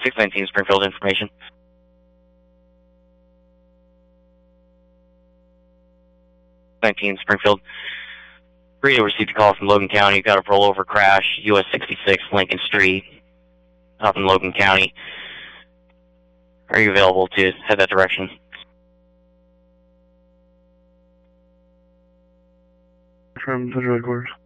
619 Springfield information. Springfield. Radio received a call from Logan County. You got a rollover crash, US 66 Lincoln Street, up in Logan County. Are you available to head that direction? From Visual Headquarters.